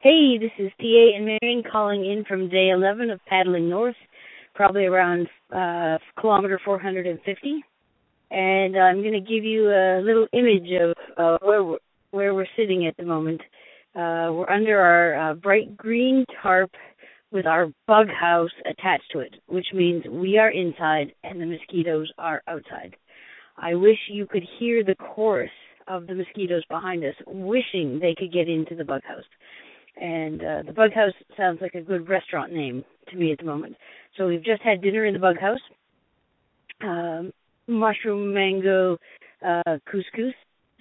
Hey, this is TA and Marion calling in from day 11 of paddling north, probably around kilometer 450. And I'm going to give you a little image of where we're sitting at the moment. We're under our bright green tarp with our bug house attached to it, which means we are inside and the mosquitoes are outside. I wish you could hear the chorus of the mosquitoes behind us, wishing they could get into the bug house. And the Bug House sounds like a good restaurant name to me at the moment. So we've just had dinner in the Bug House. Mushroom mango couscous.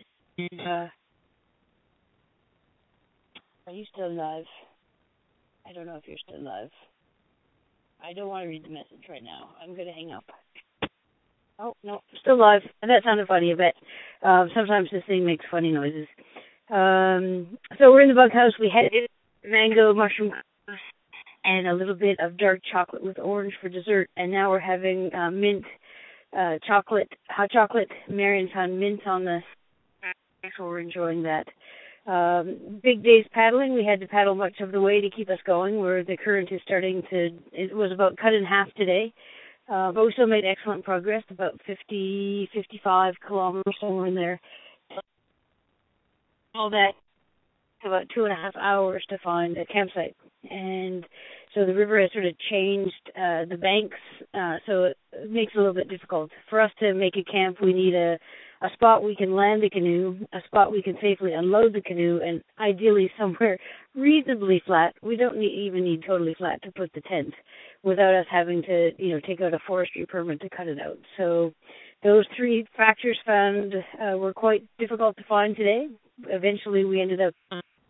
Are you still live? I don't know if you're still live. I don't want to read the message right now. I'm going to hang up. Oh, no, still live. That sounded funny, I bet. Sometimes this thing makes funny noises. So we're in the Bug House. We had mango, mushroom, and a little bit of dark chocolate with orange for dessert. And now we're having mint chocolate, hot chocolate. Marion found mint on the so we're enjoying that. Big days paddling. We had to paddle much of the way to keep us going, where the current is starting to, it was about cut in half today. But we still made excellent progress, about 55 kilometers, somewhere in there. All that, about 2.5 hours to find a campsite. And so the river has sort of changed the banks, so it makes it a little bit difficult. For us to make a camp, we need a spot we can land the canoe, a spot we can safely unload the canoe, and ideally somewhere reasonably flat. We don't even need totally flat to put the tent without us having to, take out a forestry permit to cut it out. So those three factors found were quite difficult to find today. Eventually we ended up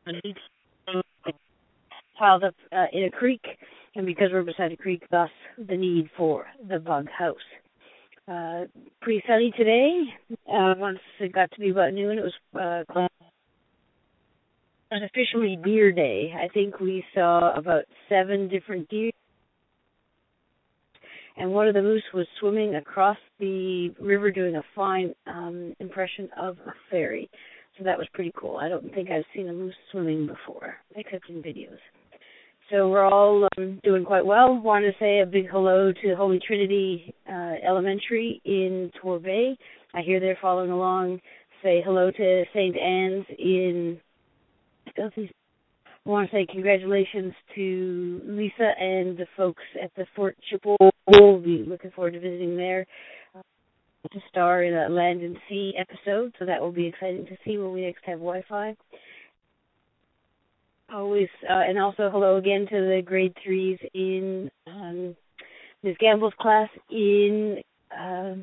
piled up in a creek, and because we're beside a creek, thus the need for the Bug House. Pretty sunny today. Once it got to be about noon, it was officially deer day. I think we saw about 7 different deer, and one of the moose was swimming across the river doing a fine impression of a ferry. So that was pretty cool. I don't think I've seen a moose swimming before, except in videos. So we're all doing quite well. Want to say a big hello to Holy Trinity Elementary in Torbay. I hear they're following along. Say hello to St. Anne's in Scofies. I want to say congratulations to Lisa and the folks at the Fort Chippewa. We'll be looking forward to visiting there to star in a Land and Sea episode, so that will be exciting to see when we next have Wi-Fi. Always, and also hello again to the grade 3s in Ms. Gamble's class in, a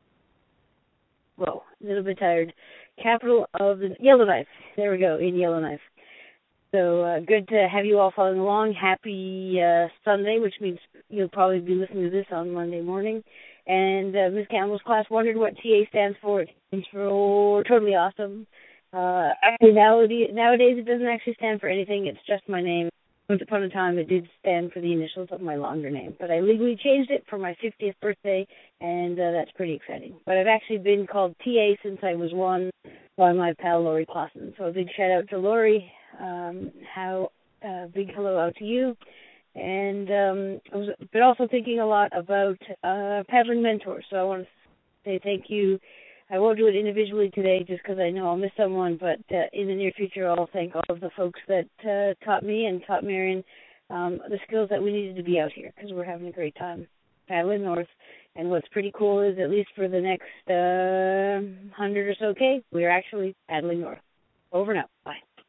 little bit tired, capital of the Yellowknife. There we go, in Yellowknife. So good to have you all following along. Happy Sunday, which means you'll probably be listening to this on Monday morning. And Ms. Campbell's class wondered what TA stands for. It stands for Totally Awesome. Actually, nowadays it doesn't actually stand for anything. It's just my name. Once upon a time, it did stand for the initials of my longer name. But I legally changed it for my 50th birthday, and that's pretty exciting. But I've actually been called TA since I was 1 by my pal Lori Clausen. So a big shout out to Lori. Big hello out to you. And I've been also thinking a lot about paddling mentors. So I want to say thank you. I won't do it individually today just because I know I'll miss someone, but in the near future I'll thank all of the folks that taught me and taught Marion the skills that we needed to be out here, because we're having a great time paddling north. And what's pretty cool is, at least for the next 100 or so K, we're actually paddling north. Over now. Bye.